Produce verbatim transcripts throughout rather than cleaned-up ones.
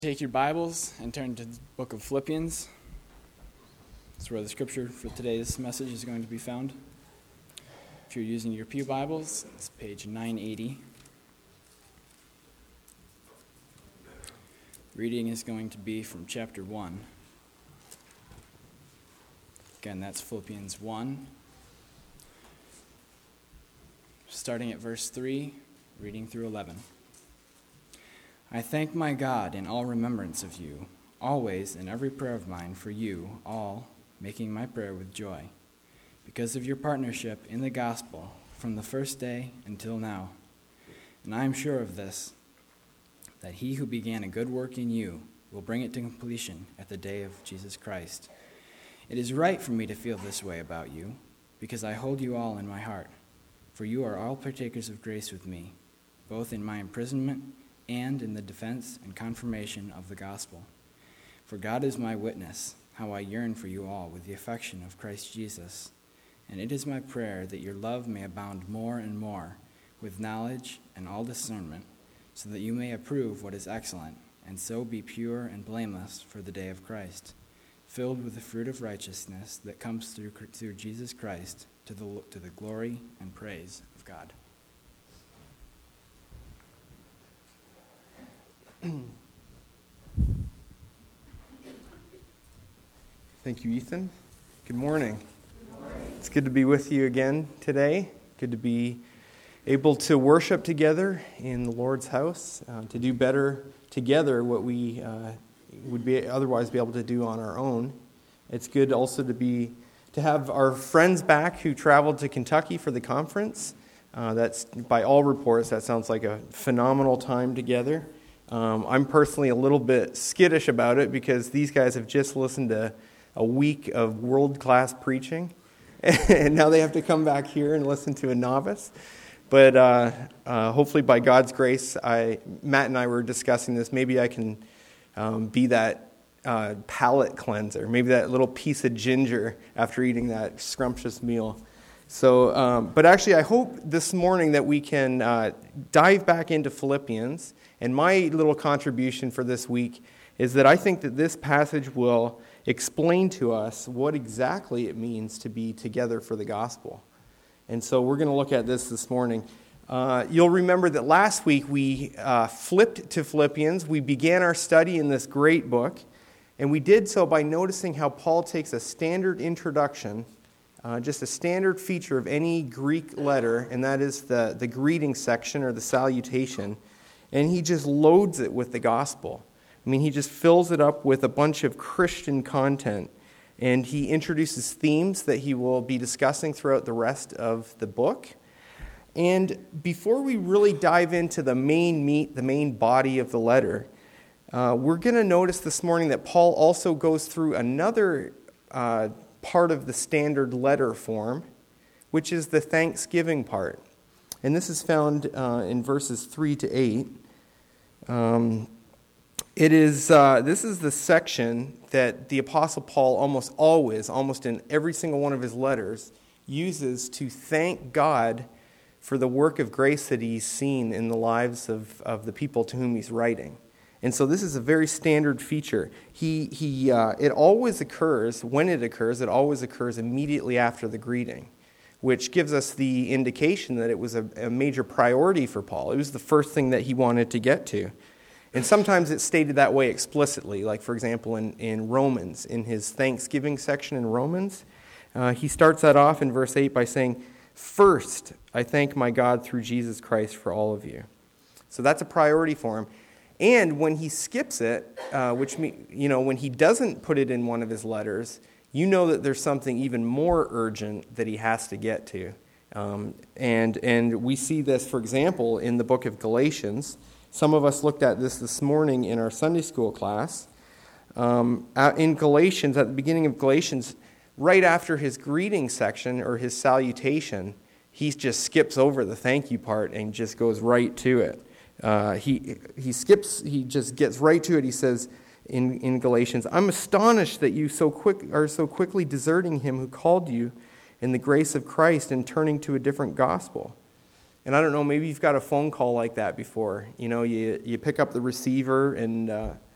Take your Bibles and turn to the book of Philippians. That's where the scripture for today's message is going to be found. If you're using your pew Bibles, it's page nine eighty. Reading is going to be from chapter one. Again, that's Philippians one. Starting at verse three, reading through eleven. I thank my God in all remembrance of you, always in every prayer of mine for you all, making my prayer with joy, because of your partnership in the gospel from the first day until now. And I am sure of this, that he who began a good work in you will bring it to completion at the day of Jesus Christ. It is right for me to feel this way about you, because I hold you all in my heart, for you are all partakers of grace with me, both in my imprisonment and in the defense and confirmation of the gospel. For God is my witness, how I yearn for you all with the affection of Christ Jesus. And it is my prayer that your love may abound more and more, with knowledge and all discernment, so that you may approve what is excellent, and so be pure and blameless for the day of Christ, filled with the fruit of righteousness that comes through, through Jesus Christ, to the, to the glory and praise of God. Thank you, Ethan. Good morning. Good morning. It's good to be with you again today. Good to be able to worship together in the Lord's house, uh, to do better together what we uh, would be otherwise be able to do on our own. It's good also to be to have our friends back who traveled to Kentucky for the conference. Uh, that's by all reports, that sounds like a phenomenal time together. Um, I'm personally a little bit skittish about it because these guys have just listened to a week of world-class preaching, and now they have to come back here and listen to a novice. But uh, uh, hopefully by God's grace, I, Matt and I were discussing this, maybe I can um, be that uh, palate cleanser, maybe that little piece of ginger after eating that scrumptious meal. So, um, but actually I hope this morning that we can uh, dive back into Philippians. And my little contribution for this week is that I think that this passage will explain to us what exactly it means to be together for the gospel. And so we're going to look at this this morning. Uh, you'll remember that last week we uh, flipped to Philippians. We began our study in this great book. And we did so by noticing how Paul takes a standard introduction, uh, just a standard feature of any Greek letter, and that is the, the greeting section or the salutation. And he just loads it with the gospel. I mean, he just fills it up with a bunch of Christian content. And he introduces themes that he will be discussing throughout the rest of the book. And before we really dive into the main meat, the main body of the letter, uh, we're going to notice this morning that Paul also goes through another uh, part of the standard letter form, which is the thanksgiving part. And this is found uh, in verses three to eight. Um, it is uh, this is the section that the Apostle Paul almost always, almost in every single one of his letters, uses to thank God for the work of grace that he's seen in the lives of, of the people to whom he's writing. And so this is a very standard feature. He he uh, it always occurs, when it occurs, it always occurs immediately after the greeting, which gives us the indication that it was a, a major priority for Paul. It was the first thing that he wanted to get to. And sometimes it's stated that way explicitly, like, for example, in, in Romans, in his Thanksgiving section in Romans, uh, he starts that off in verse eight by saying, "First, I thank my God through Jesus Christ for all of you." So that's a priority for him. And when he skips it, uh, which, you know, when he doesn't put it in one of his letters, you know that there's something even more urgent that he has to get to. Um, and and we see this, for example, in the book of Galatians. Some of us looked at this this morning in our Sunday school class. Um, in Galatians, at the beginning of Galatians, right after his greeting section or his salutation, he just skips over the thank you part and just goes right to it. Uh, he he skips, he just gets right to it. He says, In, in Galatians, "I'm astonished that you so quick are so quickly deserting him who called you in the grace of Christ and turning to a different gospel." And I don't know, maybe you've got a phone call like that before. You know, you, you pick up the receiver and uh,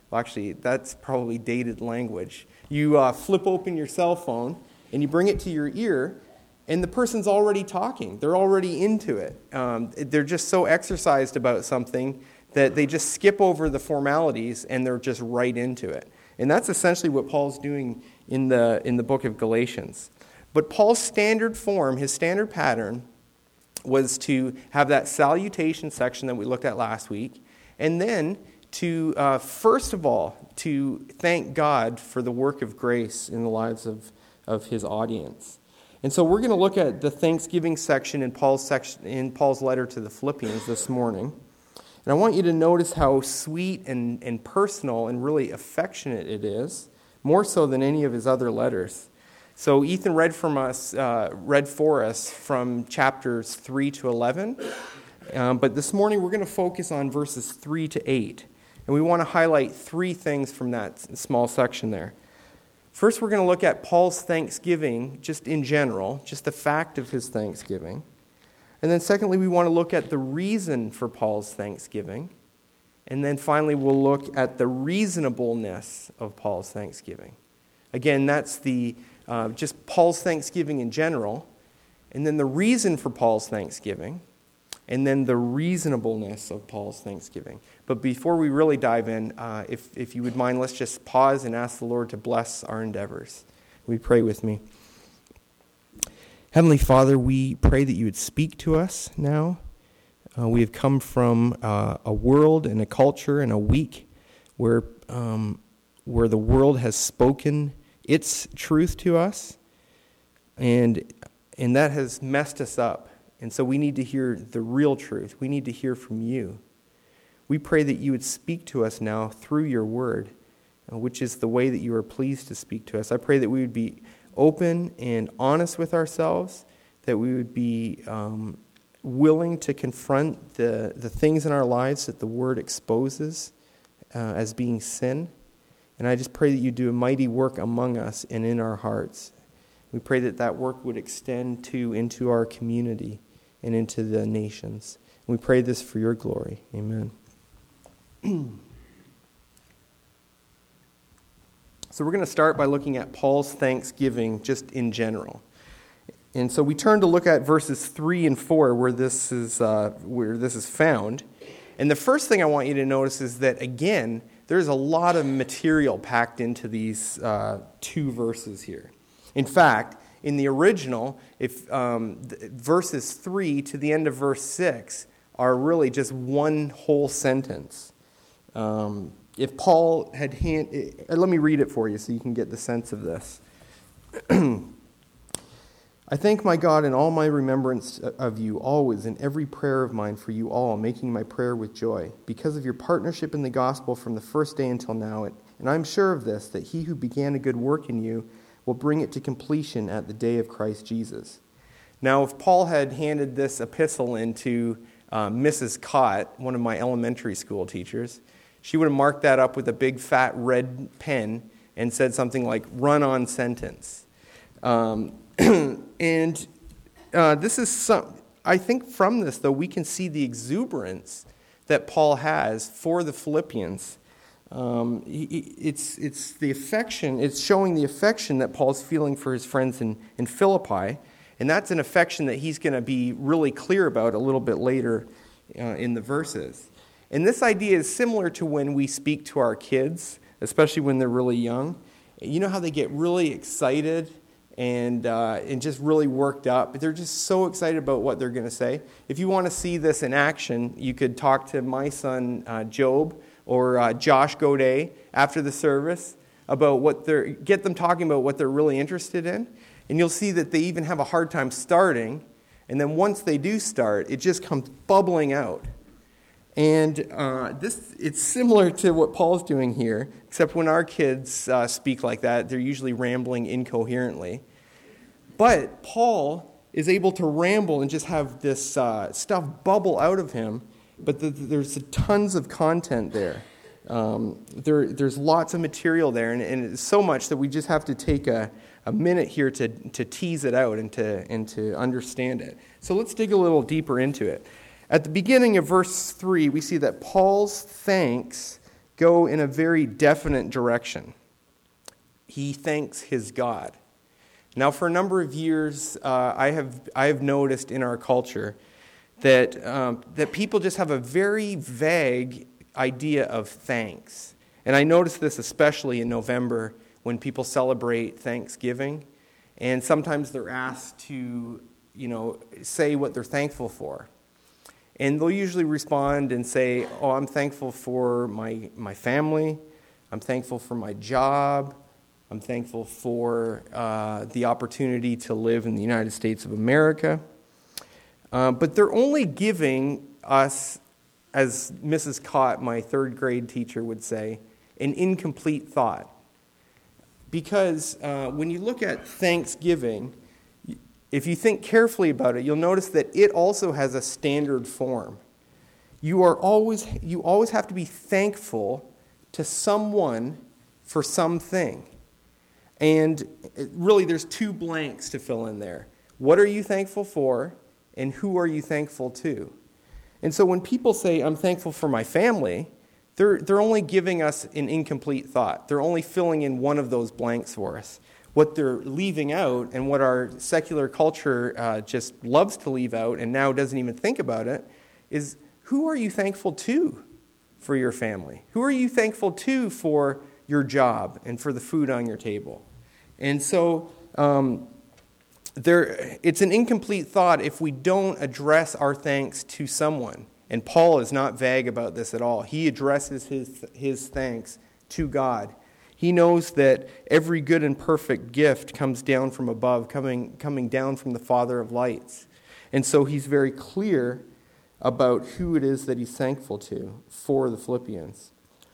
Well, actually, that's probably dated language. You uh, flip open your cell phone and you bring it to your ear, and the person's already talking. They're already into it. Um, they're just so exercised about something that they just skip over the formalities and they're just right into it. And that's essentially what Paul's doing in the in the book of Galatians. But Paul's standard form, his standard pattern, was to have that salutation section that we looked at last week, and then to, uh, first of all, to thank God for the work of grace in the lives of, of his audience. And so we're going to look at the Thanksgiving section in Paul's section in Paul's letter to the Philippians this morning. And I want you to notice how sweet and, and personal and really affectionate it is, more so than any of his other letters. So Ethan read from us, uh, read for us from chapters three to eleven. Um, but this morning we're going to focus on verses three to eight. And we want to highlight three things from that small section there. First, we're going to look at Paul's thanksgiving just in general, just the fact of his thanksgiving. And then secondly, we want to look at the reason for Paul's thanksgiving. And then finally, we'll look at the reasonableness of Paul's thanksgiving. Again, that's the uh, just Paul's thanksgiving in general, and then the reason for Paul's thanksgiving, and then the reasonableness of Paul's thanksgiving. But before we really dive in, uh, if, if you would mind, let's just pause and ask the Lord to bless our endeavors. We pray with me. Heavenly Father, we pray that you would speak to us now. Uh, we have come from uh, a world and a culture and a week where um, where the world has spoken its truth to us, and and that has messed us up. And so we need to hear the real truth. We need to hear from you. We pray that you would speak to us now through your word, uh, which is the way that you are pleased to speak to us. I pray that we would be open and honest with ourselves, that we would be um, willing to confront the, the things in our lives that the word exposes uh, as being sin. And I just pray that you do a mighty work among us and in our hearts. We pray that that work would extend to into our community and into the nations. And we pray this for your glory. Amen. So we're going to start by looking at Paul's thanksgiving just in general. And so we turn to look at verses three and four where this is uh, where this is found. And the first thing I want you to notice is that, again, there's a lot of material packed into these uh, two verses here. In fact, in the original, if um, verses three to the end of verse six are really just one whole sentence. Um, if Paul had hand, let me read it for you so you can get the sense of this. I thank my God in all my remembrance of you always, in every prayer of mine for you all, making my prayer with joy, because of your partnership in the gospel from the first day until now. And I'm sure of this, that he who began a good work in you will bring it to completion at the day of Christ Jesus. Now, if Paul had handed this epistle into uh, Missus Cott, one of my elementary school teachers, she would have marked that up with a big fat red pen and said something like, run-on sentence. Um, and uh, this is some, I think from this, though, we can see the exuberance that Paul has for the Philippians. Um, it's it's the affection, it's showing the affection that Paul's feeling for his friends in, in Philippi, and that's an affection that he's going to be really clear about a little bit later uh, in the verses. And this idea is similar to when we speak to our kids, especially when they're really young. You know how they get really excited and uh, and just really worked up. They're just so excited about what they're going to say. If you want to see this in action, you could talk to my son uh, Job or uh, Josh Godet after the service about what they're, get them talking about what they're really interested in. And you'll see that they even have a hard time starting. And then once they do start, it just comes bubbling out. And uh, this it's similar to what Paul's doing here, except when our kids uh, speak like that, they're usually rambling incoherently. But Paul is able to ramble and just have this uh, stuff bubble out of him, but the, there's tons of content there. Um, there. There's lots of material there, and, and it's so much that we just have to take a, a minute here to, to tease it out and to, and to understand it. So let's dig a little deeper into it. At the beginning of verse three, we see that Paul's thanks go in a very definite direction. He thanks his God. Now, for a number of years, uh, I have I have noticed in our culture that um, that people just have a very vague idea of thanks. And I notice this especially in November when people celebrate Thanksgiving, and sometimes they're asked to, you know, say what they're thankful for. And they'll usually respond and say, oh, I'm thankful for my, my family, I'm thankful for my job, I'm thankful for uh, the opportunity to live in the United States of America. Uh, but they're only giving us, as Missus Cott, my third grade teacher, would say, an incomplete thought. Because uh, when you look at Thanksgiving, if you think carefully about it, you'll notice that it also has a standard form. You are always you always have to be thankful to someone for something. And really, there's two blanks to fill in there. What are you thankful for, and who are you thankful to? And so when people say, I'm thankful for my family, they're, they're only giving us an incomplete thought. They're only filling in one of those blanks for us. What they're leaving out, and what our secular culture uh, just loves to leave out and now doesn't even think about it, is who are you thankful to for your family? Who are you thankful to for your job and for the food on your table? And so um, there, it's an incomplete thought if we don't address our thanks to someone. And Paul is not vague about this at all. He addresses his, his thanks to God. He knows that every good and perfect gift comes down from above, coming, coming down from the Father of lights. And so he's very clear about who it is that he's thankful to for the Philippians.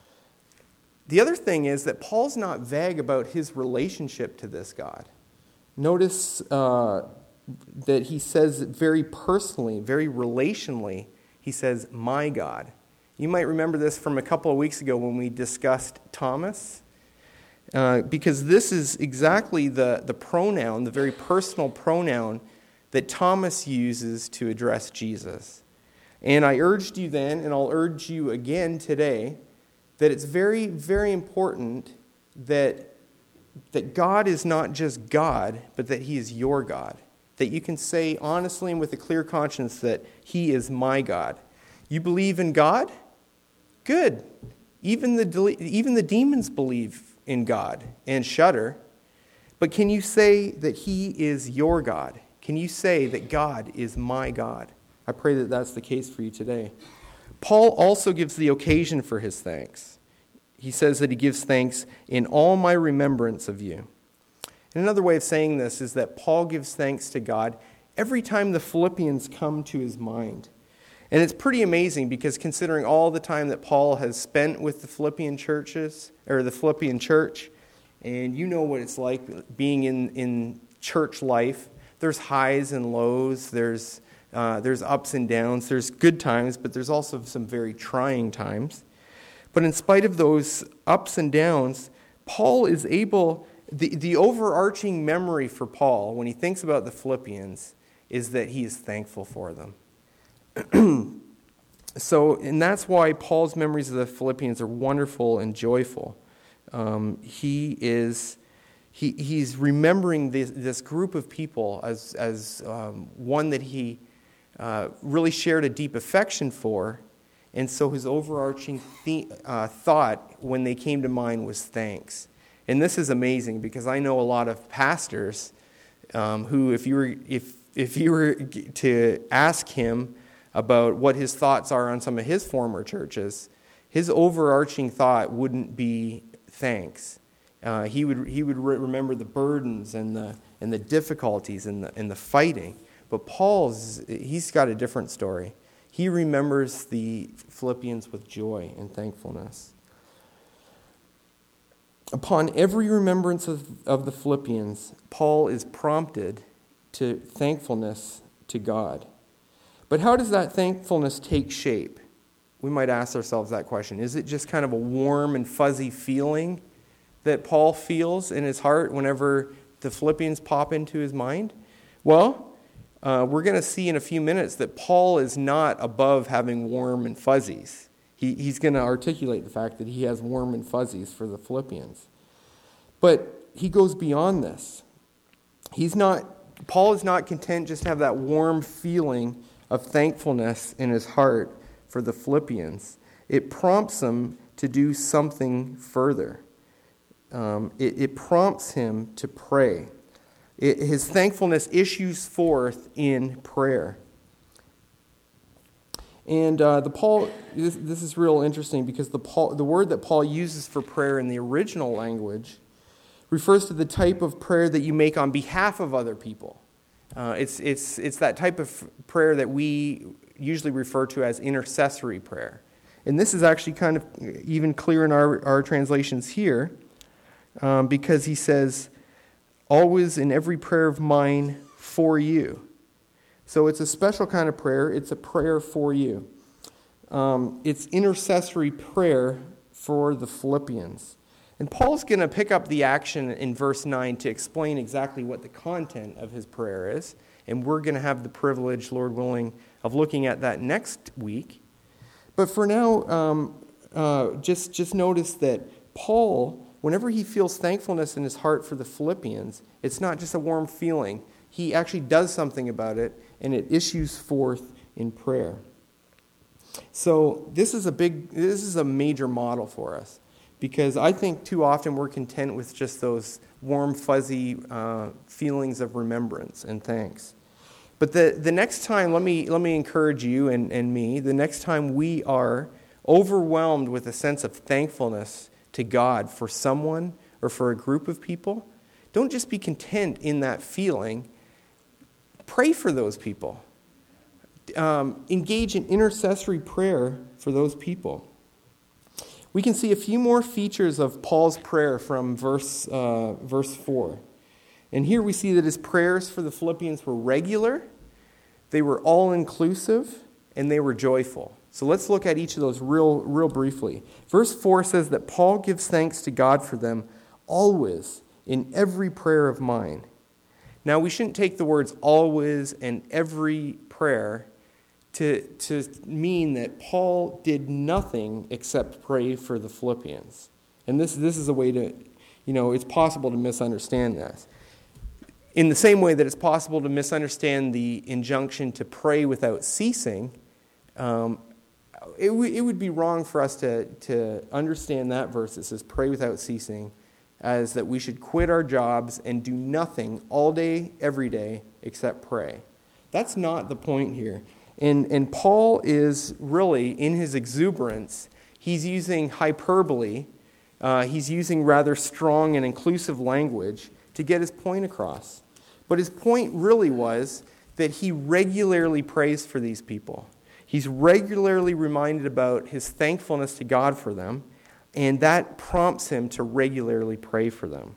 The other thing is that Paul's not vague about his relationship to this God. Notice uh, that he says very personally, very relationally, he says, my God. You might remember this from a couple of weeks ago when we discussed Thomas. Uh, because this is exactly the, the pronoun, the very personal pronoun that Thomas uses to address Jesus. And I urged you then, and I'll urge you again today, that it's very, very important that, that God is not just God, but that he is your God. That you can say honestly and with a clear conscience that he is my God. You believe in God? Good. Even the, even the demons believe in God and shudder. But can you say that he is your God? Can you say that God is my God? I pray that that's the case for you today. Paul also gives the occasion for his thanks. He says that he gives thanks in all my remembrance of you. And another way of saying this is that Paul gives thanks to God every time the Philippians come to his mind. And it's pretty amazing because considering all the time that Paul has spent with the Philippian churches, or the Philippian church, and you know what it's like being in, in church life. There's highs and lows, there's, uh, there's ups and downs, there's good times, but there's also some very trying times. But in spite of those ups and downs, Paul is able, the, the overarching memory for Paul when he thinks about the Philippians is that he is thankful for them. So, and that's why Paul's memories of the Philippians are wonderful and joyful. Um, he is, he he's remembering this, this group of people as as um, one that he uh, really shared a deep affection for, and so his overarching the, uh, thought when they came to mind was thanks. And this is amazing because I know a lot of pastors um, who, if you were if if you were to ask him about what his thoughts are on some of his former churches, his overarching thought wouldn't be thanks. Uh, he would he would re- remember the burdens and the and the difficulties and the and the fighting. But Paul's he's got a different story. He remembers the Philippians with joy and thankfulness. Upon every remembrance of, of the Philippians, Paul is prompted to thankfulness to God. But how does that thankfulness take shape? We might ask ourselves that question. Is it just kind of a warm and fuzzy feeling that Paul feels in his heart whenever the Philippians pop into his mind? Well, uh, we're going to see in a few minutes that Paul is not above having warm and fuzzies. He, he's going to articulate the fact that he has warm and fuzzies for the Philippians. But he goes beyond this. He's not, Paul is not content just to have that warm feeling of thankfulness in his heart for the Philippians. It prompts him to do something further. Um, it, it prompts him to pray. It, his thankfulness issues forth in prayer. And uh, the Paul, this, this is real interesting because the Paul, the word that Paul uses for prayer in the original language refers to the type of prayer that you make on behalf of other people. Uh, it's it's it's that type of prayer that we usually refer to as intercessory prayer. And this is actually kind of even clear in our, our translations here, um, because he says, always in every prayer of mine for you. So it's a special kind of prayer. It's a prayer for you. Um, it's intercessory prayer for the Philippians. And Paul's going to pick up the action in verse nine to explain exactly what the content of his prayer is. And we're going to have the privilege, Lord willing, of looking at that next week. But for now, um, uh, just, just notice that Paul, whenever he feels thankfulness in his heart for the Philippians, it's not just a warm feeling. He actually does something about it, and it issues forth in prayer. So this is a big, this is a major model for us, because I think too often we're content with just those warm, fuzzy uh, feelings of remembrance and thanks. But the, the next time, let me let me encourage you and, and me, the next time we are overwhelmed with a sense of thankfulness to God for someone or for a group of people, don't just be content in that feeling. Pray for those people. Um, engage in intercessory prayer for those people. We can see a few more features of Paul's prayer from verse uh, verse four. And here we see that his prayers for the Philippians were regular, they were all-inclusive, and they were joyful. So let's look at each of those real, real briefly. Verse four says that Paul gives thanks to God for them always in every prayer of mine. Now, we shouldn't take the words always and every prayer to, to mean that Paul did nothing except pray for the Philippians. And this, this is a way to, you know, it's possible to misunderstand this. In the same way that it's possible to misunderstand the injunction to pray without ceasing, um, it, w- it would be wrong for us to, to understand that verse that says pray without ceasing as that we should quit our jobs and do nothing all day, every day, except pray. That's not the point here. And, and Paul is really, in his exuberance, he's using hyperbole. Uh, he's using rather strong and inclusive language to get his point across. But his point really was that he regularly prays for these people. He's regularly reminded about his thankfulness to God for them, and that prompts him to regularly pray for them.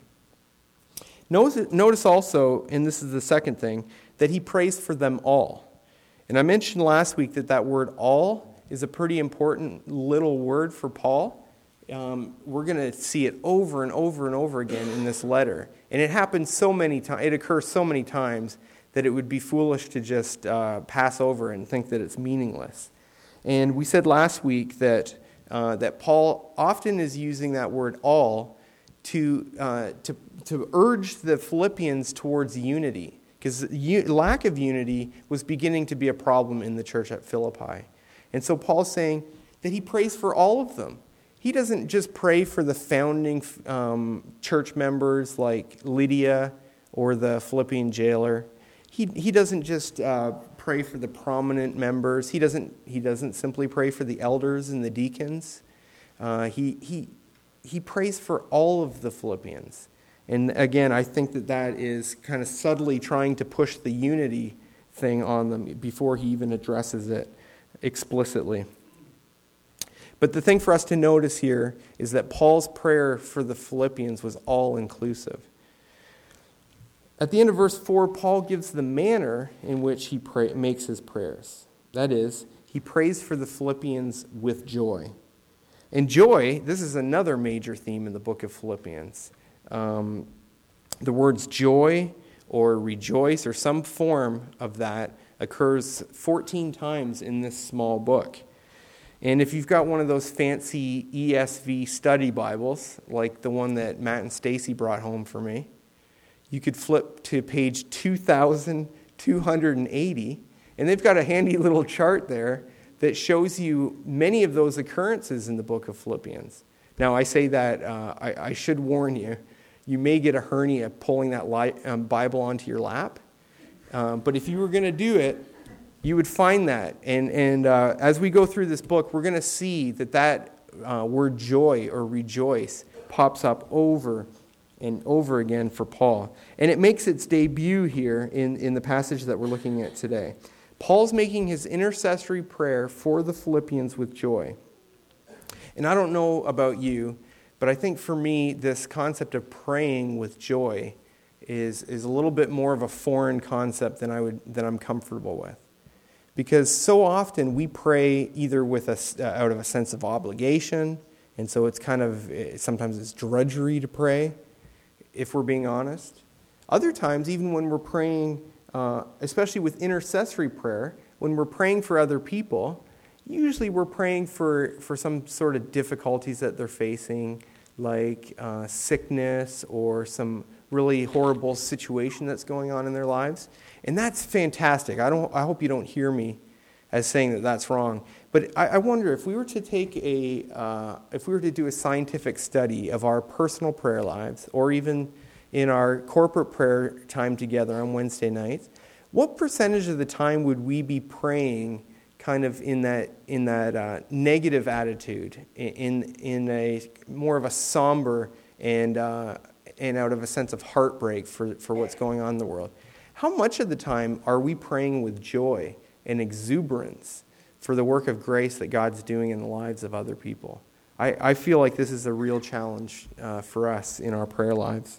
Notice, notice also, and this is the second thing, that he prays for them all. And I mentioned last week that that word all is a pretty important little word for Paul. Um, we're going to see it over and over and over again in this letter. And it happens so many times, it occurs so many times that it would be foolish to just uh, pass over and think that it's meaningless. And we said last week that uh, that Paul often is using that word all to uh, to to urge the Philippians towards unity, because u- lack of unity was beginning to be a problem in the church at Philippi. And so Paul's saying that he prays for all of them. He doesn't just pray for the founding um, church members like Lydia or the Philippian jailer. He he doesn't just uh, pray for the prominent members. He doesn't he doesn't simply pray for the elders and the deacons. Uh, he he he prays for all of the Philippians. And again, I think that that is kind of subtly trying to push the unity thing on them before he even addresses it explicitly. But the thing for us to notice here is that Paul's prayer for the Philippians was all-inclusive. At the end of verse four, Paul gives the manner in which he pray, makes his prayers. That is, he prays for the Philippians with joy. And joy, this is another major theme in the book of Philippians. Um, the words joy or rejoice or some form of that occurs fourteen times in this small book. And if you've got one of those fancy E S V study Bibles, like the one that Matt and Stacy brought home for me, you could flip to page two thousand two hundred eighty, and they've got a handy little chart there that shows you many of those occurrences in the book of Philippians. Now, I say that, uh, I, I should warn you, you may get a hernia pulling that li- um, Bible onto your lap. Um, but if you were going to do it, you would find that. And, and uh, as we go through this book, we're going to see that that uh, word joy or rejoice pops up over and over again for Paul. And it makes its debut here in, in the passage that we're looking at today. Paul's making his intercessory prayer for the Philippians with joy. And I don't know about you, but I think for me, this concept of praying with joy is, is a little bit more of a foreign concept than I would than I'm comfortable with. Because so often we pray either with a, uh, out of a sense of obligation, and so it's kind of, sometimes it's drudgery to pray, if we're being honest. Other times, even when we're praying, uh, especially with intercessory prayer, when we're praying for other people, usually we're praying for, for some sort of difficulties that they're facing, like uh, sickness or some really horrible situation that's going on in their lives. And that's fantastic. I don't. I hope you don't hear me as saying that that's wrong. But I, I wonder if we were to take a, uh, if we were to do a scientific study of our personal prayer lives, or even in our corporate prayer time together on Wednesday nights, what percentage of the time would we be praying kind of in that in that uh, negative attitude, in in a more of a somber and uh, and out of a sense of heartbreak for, for what's going on in the world? How much of the time are we praying with joy and exuberance for the work of grace that God's doing in the lives of other people? I, I feel like this is a real challenge uh, for us in our prayer lives.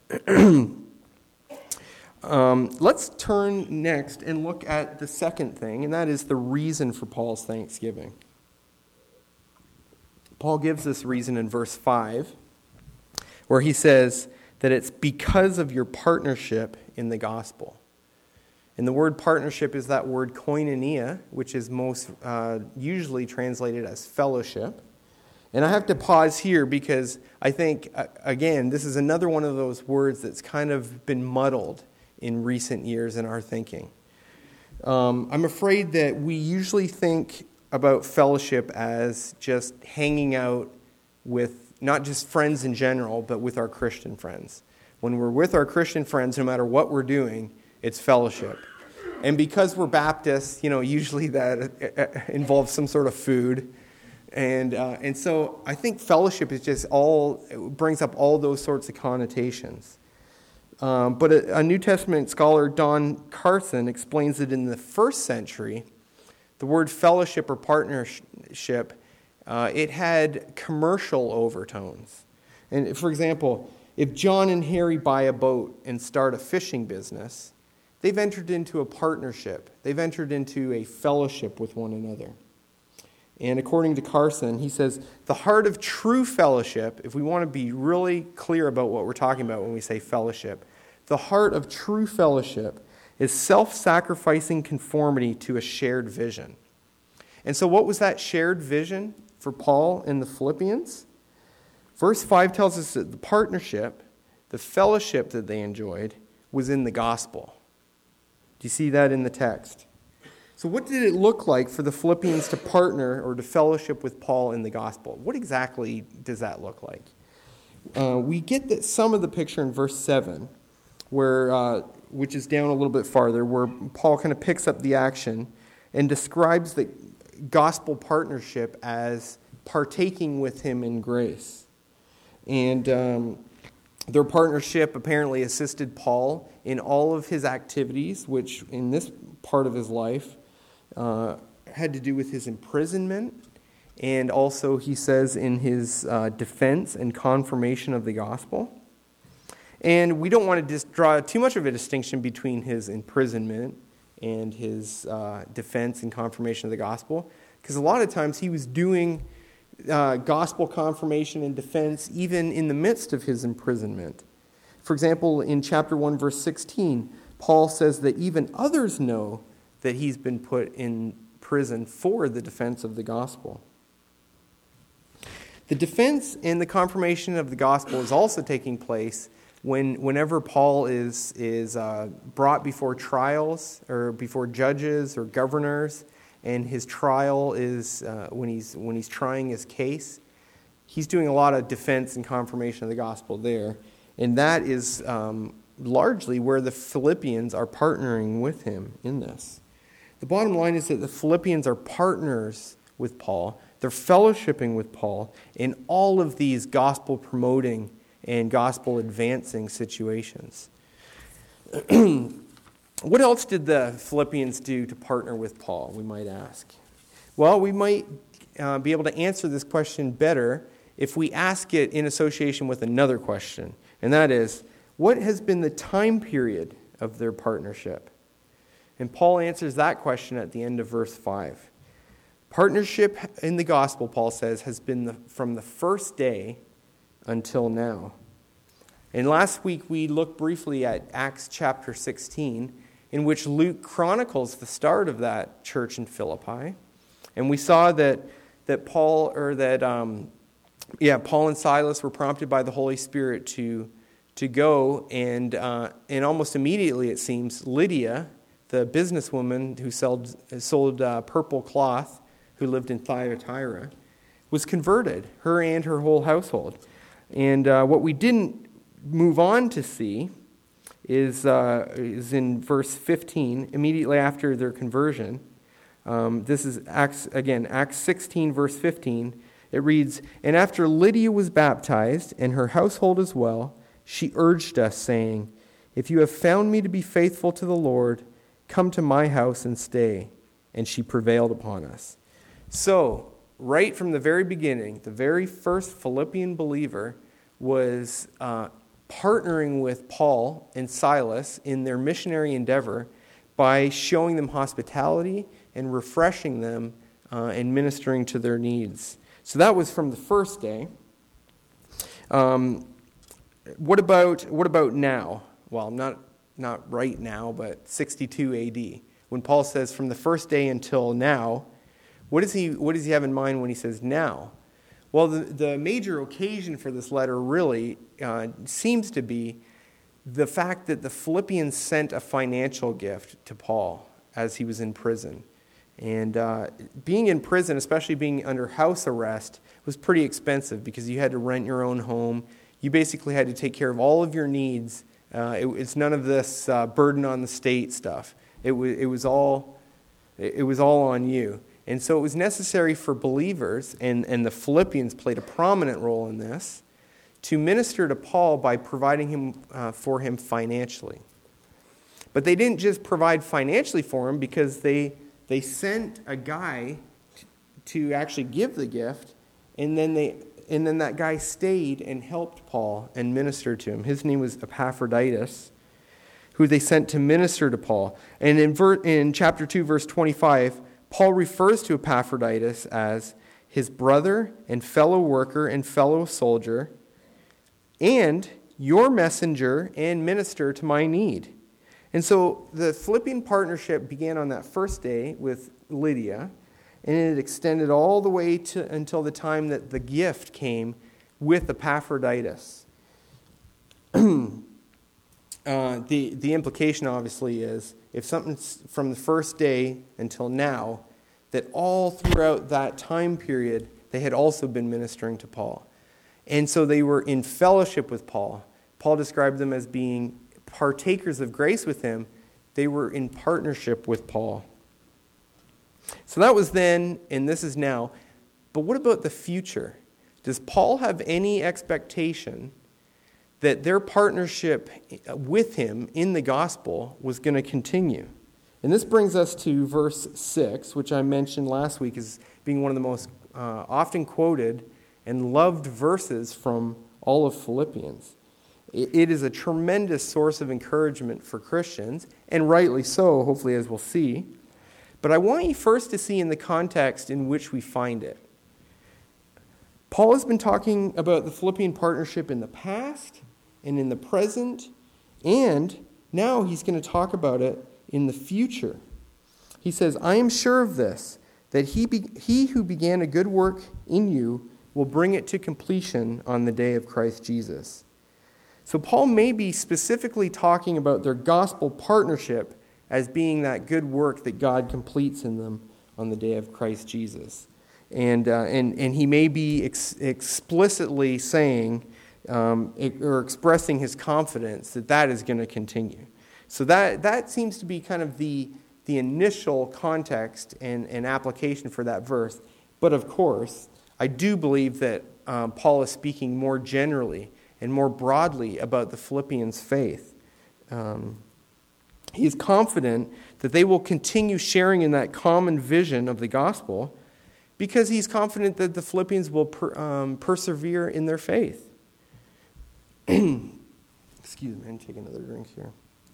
um, let's turn next and look at the second thing, and that is the reason for Paul's thanksgiving. Paul gives this reason in verse five, where he says that it's because of your partnership in the gospel. And the word partnership is that word koinonia, which is most uh, usually translated as fellowship. And I have to pause here because I think, uh, again, this is another one of those words that's kind of been muddled in recent years in our thinking. Um, I'm afraid that we usually think about fellowship as just hanging out with not just friends in general, but with our Christian friends. When we're with our Christian friends, no matter what we're doing, it's fellowship. And because we're Baptists, you know, usually that involves some sort of food. And uh, and so I think fellowship is just all, it brings up all those sorts of connotations. Um, but a, a New Testament scholar, Don Carson, explains that in the first century, the word fellowship or partnership, uh, it had commercial overtones. And for example, if John and Harry buy a boat and start a fishing business, they've entered into a partnership. They've entered into a fellowship with one another. And according to Carson, he says, the heart of true fellowship, if we want to be really clear about what we're talking about when we say fellowship, the heart of true fellowship is self-sacrificing conformity to a shared vision. And so what was that shared vision for Paul in the Philippians? Verse five tells us that the partnership, the fellowship that they enjoyed, was in the gospel. Do you see that in the text? So what did it look like for the Philippians to partner or to fellowship with Paul in the gospel? What exactly does that look like? Uh, we get that some of the picture in verse seven, where uh, which is down a little bit farther, where Paul kind of picks up the action and describes the gospel partnership as partaking with him in grace. And um, their partnership apparently assisted Paul in all of his activities, which in this part of his life uh, had to do with his imprisonment, and also, he says, in his uh, defense and confirmation of the gospel. And we don't want to just draw too much of a distinction between his imprisonment and his uh, defense and confirmation of the gospel, because a lot of times he was doing uh, gospel confirmation and defense even in the midst of his imprisonment. For example, in chapter one, verse sixteen, Paul says that even others know that he's been put in prison for the defense of the gospel. The defense and the confirmation of the gospel is also taking place when, whenever Paul is, is uh, brought before trials or before judges or governors, and his trial is uh, when he's when he's trying his case. He's doing a lot of defense and confirmation of the gospel there, and that is um, largely where the Philippians are partnering with him in this. The bottom line is that the Philippians are partners with Paul. They're fellowshipping with Paul in all of these gospel-promoting and gospel-advancing situations. What else did the Philippians do to partner with Paul, we might ask? Well, we might uh, be able to answer this question better if we ask it in association with another question, and that is, what has been the time period of their partnership? And Paul answers that question at the end of verse five. Partnership in the gospel, Paul says, has been the, from the first day until now. And last week we looked briefly at Acts chapter sixteen, in which Luke chronicles the start of that church in Philippi. And we saw that that Paul or that um, yeah, Paul and Silas were prompted by the Holy Spirit to to go, and uh, and almost immediately, it seems, Lydia, the businesswoman who sold sold uh, purple cloth, who lived in Thyatira, was converted, her and her whole household. And uh, what we didn't move on to see is uh, is in verse fifteen, immediately after their conversion. Um, this is Acts again, Acts sixteen, verse fifteen. It reads, "And after Lydia was baptized, and her household as well, she urged us, saying, 'If you have found me to be faithful to the Lord, come to my house and stay.' And she prevailed upon us." So, right from the very beginning, the very first Philippian believer was uh, partnering with Paul and Silas in their missionary endeavor by showing them hospitality and refreshing them uh, and ministering to their needs. So that was from the first day. Um, what about what about now? Well, not not right now, but sixty-two A D. When Paul says from the first day until now, what does he what does he have in mind when he says now? Well, the, the major occasion for this letter really uh, seems to be the fact that the Philippians sent a financial gift to Paul as he was in prison. And uh, being in prison, especially being under house arrest, was pretty expensive because you had to rent your own home. You basically had to take care of all of your needs. Uh, it, it's none of this uh, burden on the state stuff. It was it was all it was all on you. And so it was necessary for believers, and, and the Philippians played a prominent role in this, to minister to Paul by providing him uh, for him financially. But they didn't just provide financially for him, because they they sent a guy t- to actually give the gift, and then they and then that guy stayed and helped Paul and ministered to him. His name was Epaphroditus, who they sent to minister to Paul. And in ver- in chapter two, verse twenty-five, Paul refers to Epaphroditus as his brother and fellow worker and fellow soldier, and your messenger and minister to my need. And so the Philippian partnership began on that first day with Lydia, and it extended all the way to until the time that the gift came with Epaphroditus. uh, the, the implication, obviously, is if something's from the first day until now, that all throughout that time period, they had also been ministering to Paul. And so they were in fellowship with Paul. Paul described them as being partakers of grace with him. They were in partnership with Paul. So that was then, and this is now. But what about the future? Does Paul have any expectation that their partnership with him in the gospel was going to continue? And this brings us to verse six, which I mentioned last week as being one of the most uh, often quoted and loved verses from all of Philippians. It is a tremendous source of encouragement for Christians, and rightly so, hopefully, as we'll see. But I want you first to see in the context in which we find it. Paul has been talking about the Philippian partnership in the past and in the present, and now he's going to talk about it in the future. He says, "I am sure of this, that he, be, he who began a good work in you will bring it to completion on the day of Christ Jesus. So Paul may be specifically talking about their gospel partnership as being that good work that God completes in them on the day of Christ Jesus. And uh, and, and he may be ex- explicitly saying um, or expressing his confidence that that is going to continue. So that, that seems to be kind of the, the initial context and, and application for that verse. But of course, I do believe that um, Paul is speaking more generally and more broadly about the Philippians' faith. Um, he is confident that they will continue sharing in that common vision of the gospel because he's confident that the Philippians will per, um, persevere in their faith. Excuse me, I'm taking another drink here.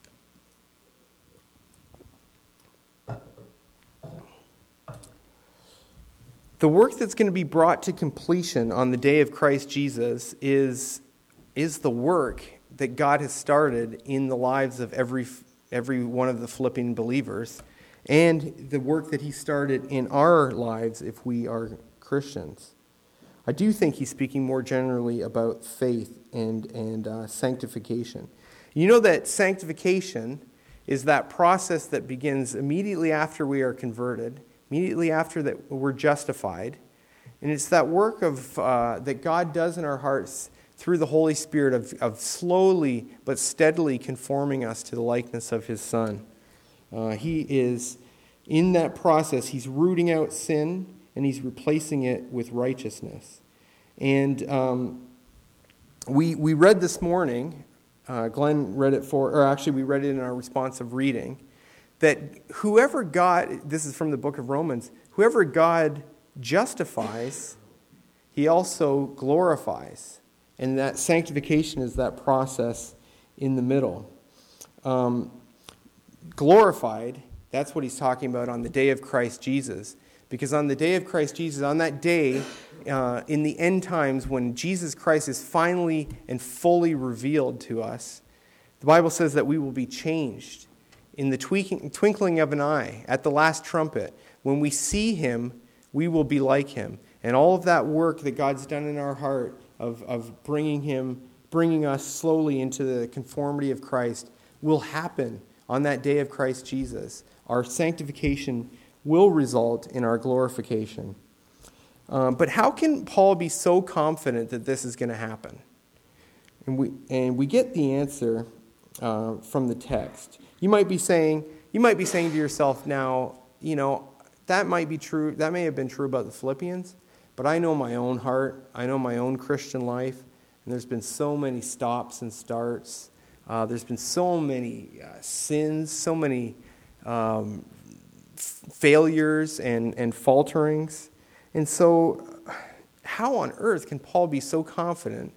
The work that's going to be brought to completion on the day of Christ Jesus is, is the work that God has started in the lives of every, every one of the Philippian believers, and the work that he started in our lives if we are Christians. I do think he's speaking more generally about faith and, and uh, sanctification. You know that sanctification is that process that begins immediately after we are converted, immediately after that we're justified. And it's that work of uh, that God does in our hearts through the Holy Spirit of, of slowly but steadily conforming us to the likeness of his Son. Uh, he is, in that process, he's rooting out sin and he's replacing it with righteousness. And um, we we read this morning, uh, Glenn read it for, or actually we read it in our responsive reading, that whoever God, this is from the book of Romans, whoever God justifies, he also glorifies. And that sanctification is that process in the middle. Um, glorified, that's what he's talking about on the day of Christ Jesus. Because on the day of Christ Jesus, on that day, uh, in the end times, when Jesus Christ is finally and fully revealed to us, the Bible says that we will be changed. In the twinkling of an eye, at the last trumpet, when we see him, we will be like him. And all of that work that God's done in our heart of, of bringing him, bringing us slowly into the conformity of Christ will happen on that day of Christ Jesus. Our sanctification will result in our glorification. Um, but how can Paul be so confident that this is going to happen? And we and we get the answer uh, from the text. You might be saying, you might be saying to yourself now, you know, that might be true. That may have been true about the Philippians, but I know my own heart. I know my own Christian life, and there's been so many stops and starts. Uh, there's been so many uh, sins, so many um, f- failures and, and falterings. And so how on earth can Paul be so confident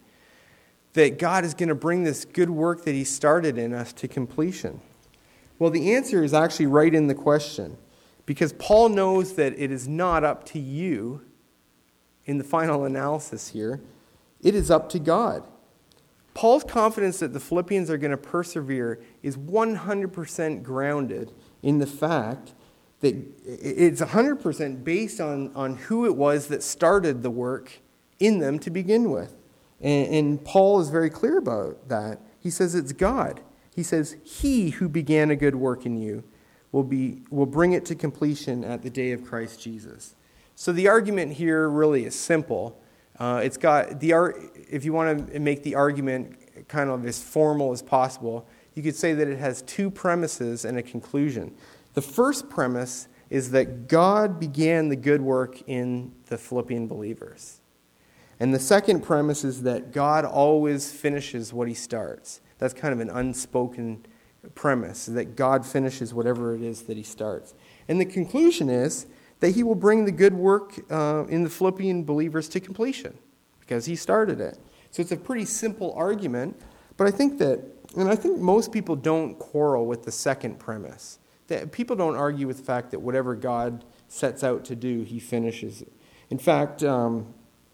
that God is going to bring this good work that he started in us to completion? Well, the answer is actually right in the question, because Paul knows that it is not up to you in the final analysis here. It is up to God. Paul's confidence that the Philippians are going to persevere is one hundred percent grounded in the fact that it's one hundred percent based on, on who it was that started the work in them to begin with. And, and Paul is very clear about that. He says it's God. He says, he who began a good work in you will be will bring it to completion at the day of Christ Jesus. So the argument here really is simple. Uh, it's got the art. If you want to make the argument kind of as formal as possible, you could say that it has two premises and a conclusion. The first premise is that God began the good work in the Philippian believers. And the second premise is that God always finishes what he starts. That's kind of an unspoken premise, that God finishes whatever it is that he starts. And the conclusion is that he will bring the good work uh, in the Philippian believers to completion, because he started it. So it's a pretty simple argument, but I think that, and I think most people don't quarrel with the second premise. That people don't argue with the fact that whatever God sets out to do, he finishes it. In fact, um,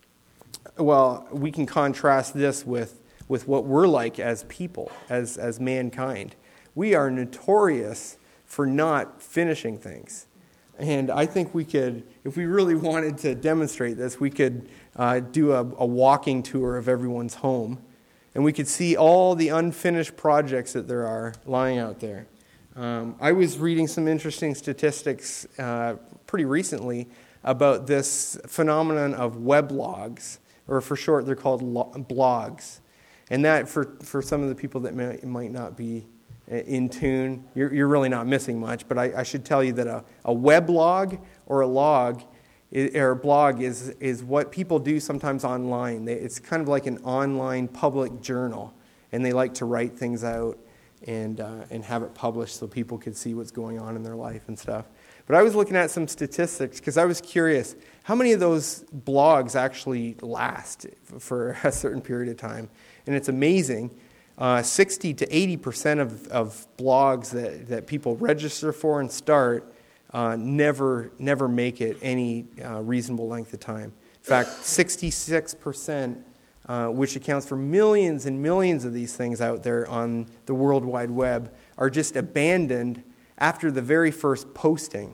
well, we can contrast this with with what we're like as people, as, as mankind. We are notorious for not finishing things. And I think we could, if we really wanted to demonstrate this, we could uh, do a, a walking tour of everyone's home. And we could see all the unfinished projects that there are lying out there. Um, I was reading some interesting statistics uh, pretty recently about this phenomenon of weblogs, or for short, they're called lo- blogs. And that, for, for some of the people that may, might not be in tune, you're, you're really not missing much, but I, I should tell you that a, a weblog or a log is, or a blog is, is what people do sometimes online. They, it's kind of like an online public journal, and they like to write things out and uh, and have it published so people could see what's going on in their life and stuff. But I was looking at some statistics because I was curious, how many of those blogs actually last for a certain period of time? And it's amazing. Uh, sixty to eighty percent of, of blogs that, that people register for and start uh, never never make it any uh, reasonable length of time. In fact, sixty-six percent, uh, which accounts for millions and millions of these things out there on the World Wide Web, are just abandoned after the very first posting.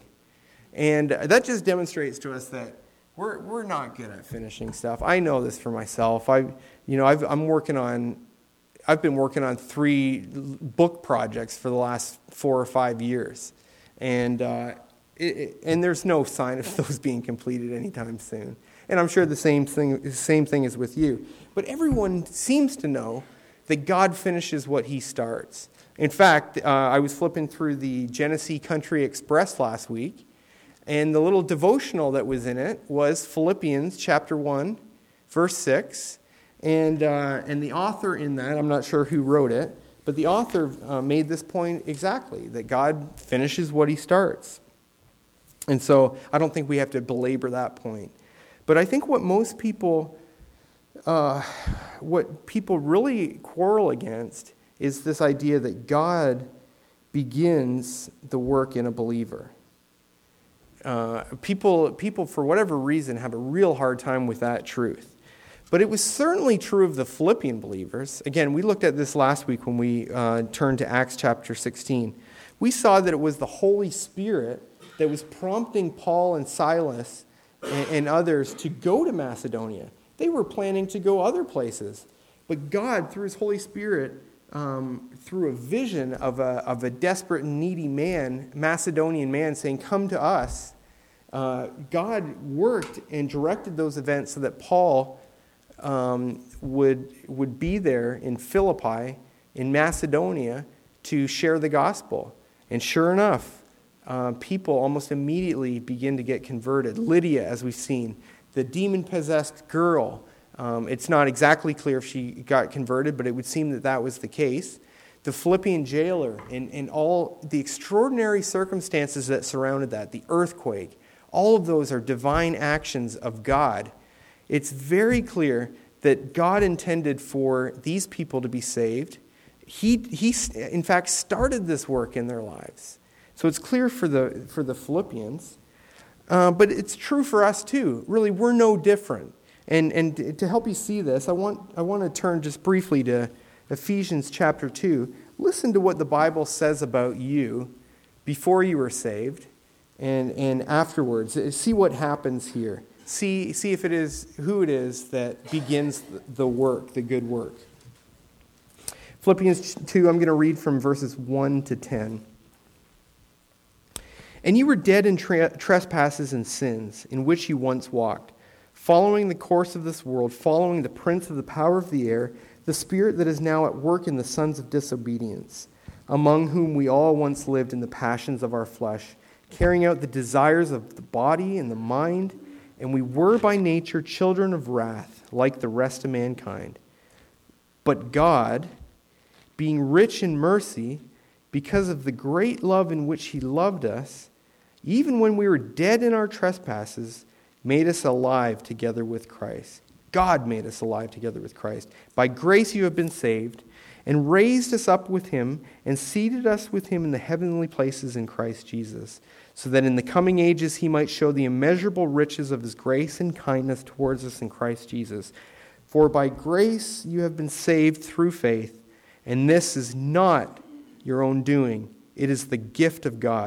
And that just demonstrates to us that we're we're not good at finishing stuff. I know this for myself. I, you know, I've, I'm working on. I've been working on three book projects for the last four or five years, and uh, it, it, and there's no sign of those being completed anytime soon. And I'm sure the same thing the same thing is with you. But everyone seems to know that God finishes what He starts. In fact, uh, I was flipping through the Genesee Country Express last week, and the little devotional that was in it was Philippians chapter one, verse six. And uh, and the author in that, I'm not sure who wrote it, but the author uh, made this point exactly, that God finishes what He starts. And so I don't think we have to belabor that point. But I think what most people, uh, what people really quarrel against is this idea that God begins the work in a believer. Uh, people, people, for whatever reason, have a real hard time with that truth. But it was certainly true of the Philippian believers. Again, we looked at this last week when we uh, turned to Acts chapter sixteen. We saw that it was the Holy Spirit that was prompting Paul and Silas and, and others to go to Macedonia. They were planning to go other places. But God, through His Holy Spirit, um, through a vision of a, of a desperate and needy man, Macedonian man, saying, "Come to us," uh, God worked and directed those events so that Paul Um, would would be there in Philippi, in Macedonia, to share the gospel. And sure enough, uh, people almost immediately begin to get converted. Lydia, as we've seen, the demon-possessed girl, um, it's not exactly clear if she got converted, but it would seem that that was the case. The Philippian jailer, and, and all the extraordinary circumstances that surrounded that, the earthquake, all of those are divine actions of God. It's very clear that God intended for these people to be saved. He, he, in fact, started this work in their lives. So it's clear for the, for the Philippians. Uh, but it's true for us too. Really, we're no different. And, and to help you see this, I want, I want to turn just briefly to Ephesians chapter two. Listen to what the Bible says about you before you were saved and, and afterwards. See what happens here. See, see if it is who it is that begins the work, the good work. Philippians two, I'm going to read from verses one to ten. "And you were dead in tra- trespasses and sins, in which you once walked, following the course of this world, following the prince of the power of the air, the spirit that is now at work in the sons of disobedience, among whom we all once lived in the passions of our flesh, carrying out the desires of the body and the mind, and we were by nature children of wrath, like the rest of mankind. But God, being rich in mercy, because of the great love in which He loved us, even when we were dead in our trespasses, made us alive together with Christ." God made us alive together with Christ. "By grace you have been saved, and raised us up with Him, and seated us with Him in the heavenly places in Christ Jesus, so that in the coming ages He might show the immeasurable riches of His grace and kindness towards us in Christ Jesus. For by grace you have been saved through faith, and this is not your own doing. It is the gift of God,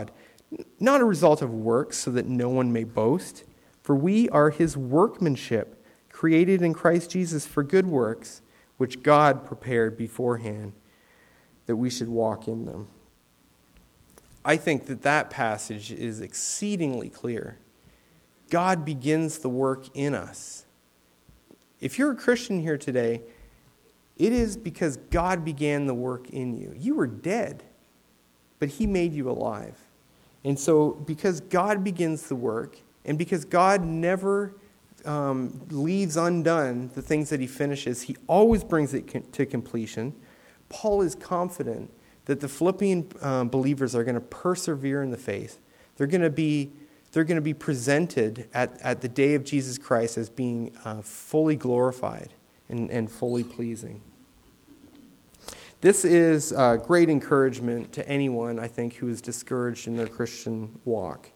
not a result of works, so that no one may boast. For we are his workmanship, created in Christ Jesus for good works, which God prepared beforehand that we should walk in them. I think that that passage is exceedingly clear. God begins the work in us. If you're a Christian here today, it is because God began the work in you. You were dead, but he made you alive. And so because God begins the work, and because God never um, leaves undone the things that he finishes, he always brings it to completion. Paul is confident that the Philippian um, believers are going to persevere in the faith. They're going to be they're going to be presented at, at the day of Jesus Christ as being uh, fully glorified and, and fully pleasing. This is uh, great encouragement to anyone, I think, who is discouraged in their Christian walk.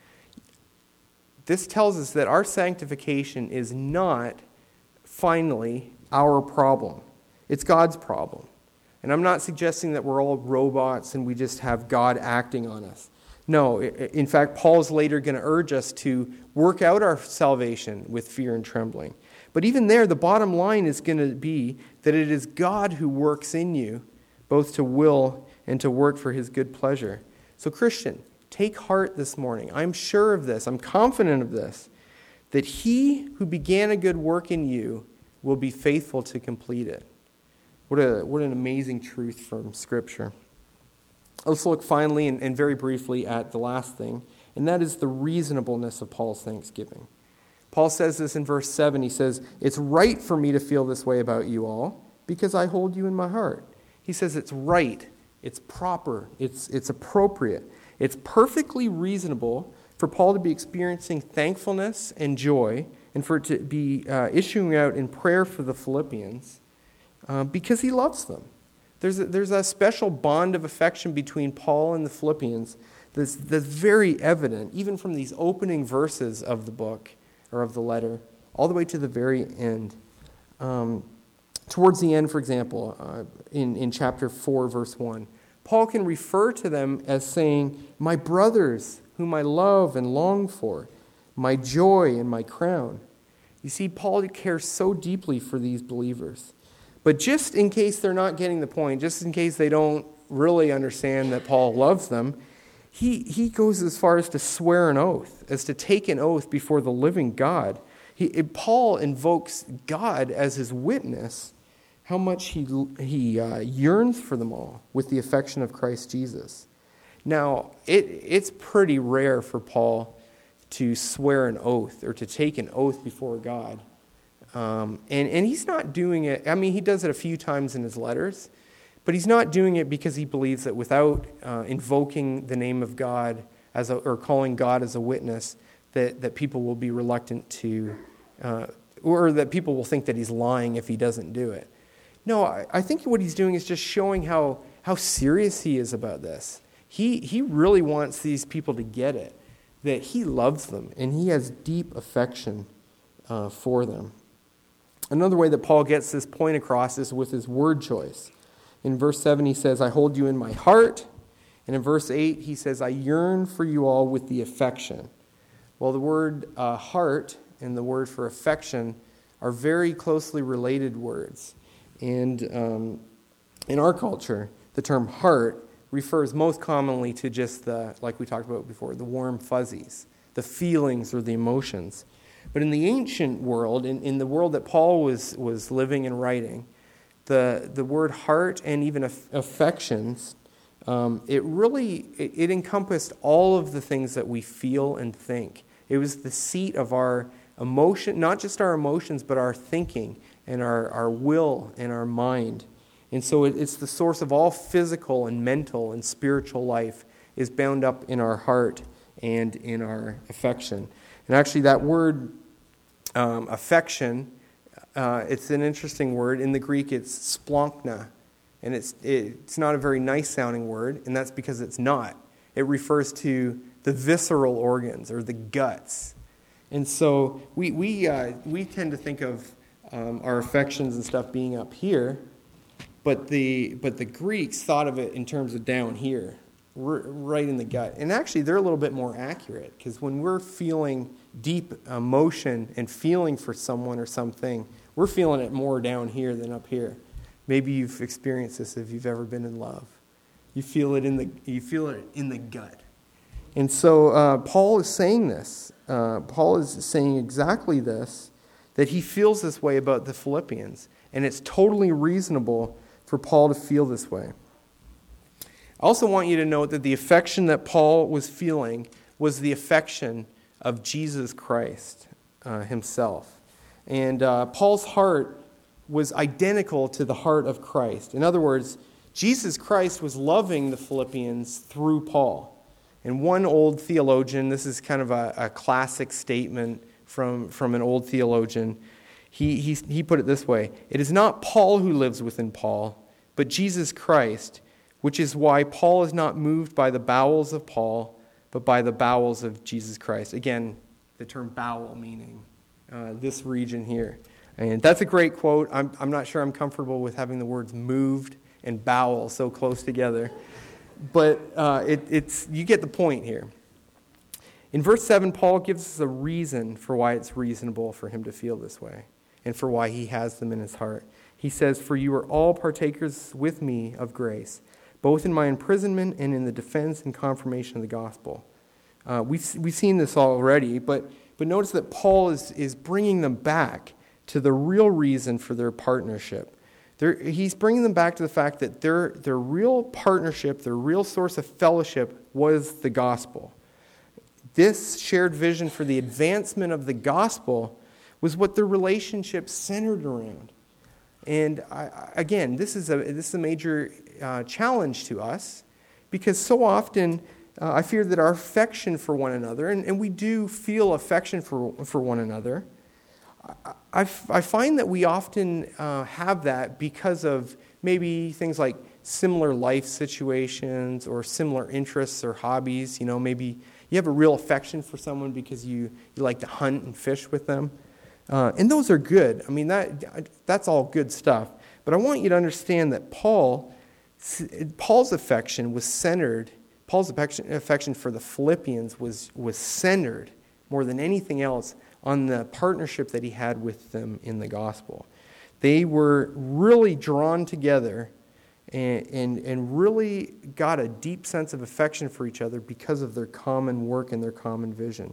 This tells us that our sanctification is not, finally, our problem. It's God's problem. And I'm not suggesting that we're all robots and we just have God acting on us. No, in fact, Paul's later going to urge us to work out our salvation with fear and trembling. But even there, the bottom line is going to be that it is God who works in you, both to will and to work for his good pleasure. So Christian, take heart this morning. I'm sure of this. I'm confident of this, that he who began a good work in you will be faithful to complete it. What a what an amazing truth from Scripture. Let's look finally and, and very briefly at the last thing, and that is the reasonableness of Paul's thanksgiving. Paul says this in verse seven. He says, "It's right for me to feel this way about you all, because I hold you in my heart." He says it's right, it's proper, it's it's appropriate. It's perfectly reasonable for Paul to be experiencing thankfulness and joy, and for it to be uh, issuing out in prayer for the Philippians, uh, because he loves them. There's a, there's a special bond of affection between Paul and the Philippians that's, that's very evident, even from these opening verses of the book, or of the letter, all the way to the very end. Um, towards the end, for example, uh, in, in chapter four, verse one, Paul can refer to them as saying, "My brothers, whom I love and long for, my joy and my crown." You see, Paul cares so deeply for these believers. But just in case they're not getting the point, just in case they don't really understand that Paul loves them, he, he goes as far as to swear an oath, as to take an oath before the living God. He, Paul invokes God as his witness how much he, he uh, yearns for them all with the affection of Christ Jesus. Now, it, it's pretty rare for Paul to swear an oath or to take an oath before God. Um, and, and he's not doing it, I mean, he does it a few times in his letters, but he's not doing it because he believes that without uh, invoking the name of God as a, or calling God as a witness, that, that people will be reluctant to, uh, or that people will think that he's lying if he doesn't do it. No, I, I think what he's doing is just showing how, how serious he is about this. He, he really wants these people to get it, that he loves them and he has deep affection uh, for them. Another way that Paul gets this point across is with his word choice. In verse seven, he says, "I hold you in my heart." And in verse eight, he says, "I yearn for you all with the affection." Well, the word uh, heart and the word for affection are very closely related words. And um, in our culture, the term heart refers most commonly to just the, like we talked about before, the warm fuzzies, the feelings or the emotions. But in the ancient world, in, in the world that Paul was, was living and writing, the, the word heart and even aff- affections, um, it really, it, it encompassed all of the things that we feel and think. It was the seat of our emotion, not just our emotions, but our thinking and our, our will and our mind. And so it, it's the source of all physical and mental and spiritual life is bound up in our heart and in our affection. And actually that word um, affection, uh, it's an interesting word. In the Greek, it's splonkna. And it's it's not a very nice sounding word, and that's because it's not. It refers to the visceral organs or the guts. And so we we uh, we tend to think of um, our affections and stuff being up here, but the but the Greeks thought of it in terms of down here. r- right in the gut. And actually, they're a little bit more accurate, because when we're feeling deep emotion and feeling for someone or something, we're feeling it more down here than up here. Maybe you've experienced this if you've ever been in love. You feel it in the you feel it in the gut. And so uh, Paul is saying this. Uh, Paul is saying exactly this, that he feels this way about the Philippians. And it's totally reasonable for Paul to feel this way. I also want you to note that the affection that Paul was feeling was the affection of Jesus Christ uh, himself. And uh, Paul's heart was identical to the heart of Christ. In other words, Jesus Christ was loving the Philippians through Paul. And one old theologian, this is kind of a, a classic statement from, from an old theologian, he, he, he put it this way: it is not Paul who lives within Paul, but Jesus Christ, which is why Paul is not moved by the bowels of Paul, but by the bowels of Jesus Christ. Again, the term bowel meaning uh, this region here. And that's a great quote. I'm, I'm not sure I'm comfortable with having the words moved and bowel so close together. But uh, it, it's you get the point here. In verse seven, Paul gives us a reason for why it's reasonable for him to feel this way and for why he has them in his heart. He says, "For you are all partakers with me of grace, both in my imprisonment and in the defense and confirmation of the gospel." Uh, we've, we've seen this already, but, but notice that Paul is, is bringing them back to the real reason for their partnership. They're, he's bringing them back to the fact that their, their real partnership, their real source of fellowship was the gospel. This shared vision for the advancement of the gospel was what their relationship centered around. And I, again, this is a this is a major uh, challenge to us, because so often uh, I fear that our affection for one another, and, and we do feel affection for for one another, I, I find that we often uh, have that because of maybe things like similar life situations or similar interests or hobbies. You know, maybe you have a real affection for someone because you, you like to hunt and fish with them. Uh, and those are good. I mean, that that's all good stuff. But I want you to understand that Paul, Paul's affection was centered, Paul's affection, affection for the Philippians was, was centered more than anything else on the partnership that he had with them in the gospel. They were really drawn together and, and, and really got a deep sense of affection for each other because of their common work and their common vision.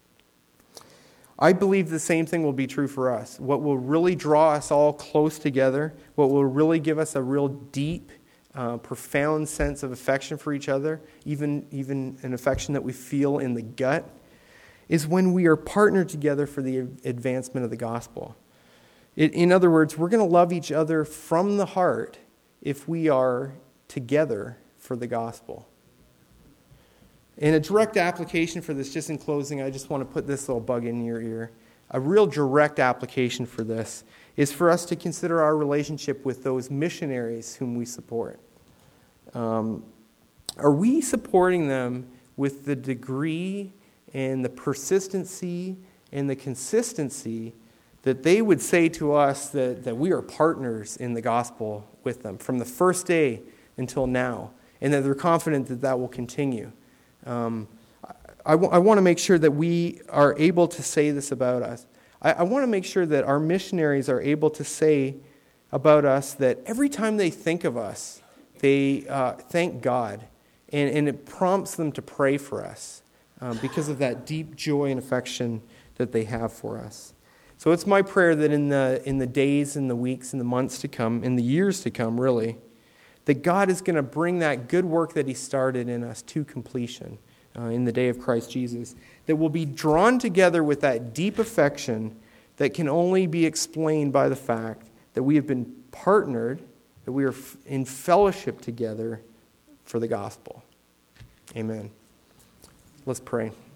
I believe the same thing will be true for us. What will really draw us all close together, what will really give us a real deep, uh, profound sense of affection for each other, even, even an affection that we feel in the gut, is when we are partnered together for the advancement of the gospel. It, in other words, we're going to love each other from the heart if we are together for the gospel. In a direct application for this, just in closing, I just want to put this little bug in your ear. A real direct application for this is for us to consider our relationship with those missionaries whom we support. Um, are we supporting them with the degree and the persistency and the consistency that they would say to us that, that we are partners in the gospel with them from the first day until now, and that they're confident that that will continue? Um, I, w- I want to make sure that we are able to say this about us. I, I want to make sure that our missionaries are able to say about us that every time they think of us, they uh, thank God, and, and it prompts them to pray for us um, because of that deep joy and affection that they have for us. So it's my prayer that in the in the days and the weeks and the months to come, in the years to come, really, that God is going to bring that good work that He started in us to completion uh, in the day of Christ Jesus. That we'll be drawn together with that deep affection that can only be explained by the fact that we have been partnered, that we are in fellowship together for the gospel. Amen. Let's pray.